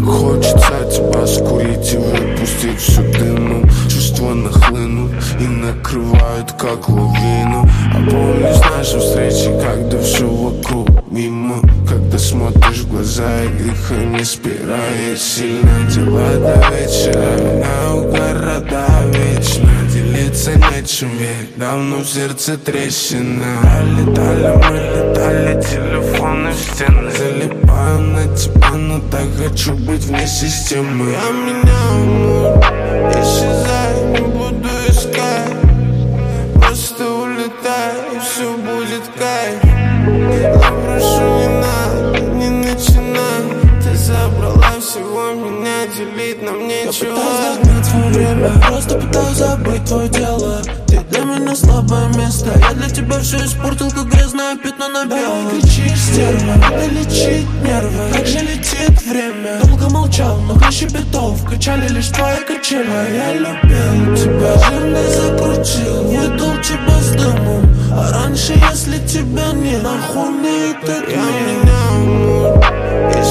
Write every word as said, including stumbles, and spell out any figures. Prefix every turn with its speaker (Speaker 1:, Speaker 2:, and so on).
Speaker 1: хочется тебя скурить и выпустить всю дыму. Чувства нахлынут и накрывают как лавину. А помнишь наши встречи, когда все вокруг мимо, когда смотришь в глаза и греха не спирает. Сильно дела до вечера, на у города вечно. Делиться нечем, ведь давно в сердце трещина. Летали мы, летали телефоны в стены. Залипаю на тебя, но так хочу быть вне системы. Я меняю муд, исчезай, не буду искать. Просто улетай, и все будет кайф. Я прошу, не надо, не начинай. Ты забрала всего меня, делить нам нечего. Я пытаюсь догнать свое время, просто пытаюсь забыть твое дело. Ты для меня слабое место, я для тебя все испортил, как грязное пятно на белом. Да не кричишь, стерва, надо лечить нервы. Как же летит время, долго молчал, много щебетов, качали лишь твои качели. А я любил тебя, жирно закрутил, выдул тебя с дымом. А раньше, если тебя не нахуй мне этот мир. Я меняю муд.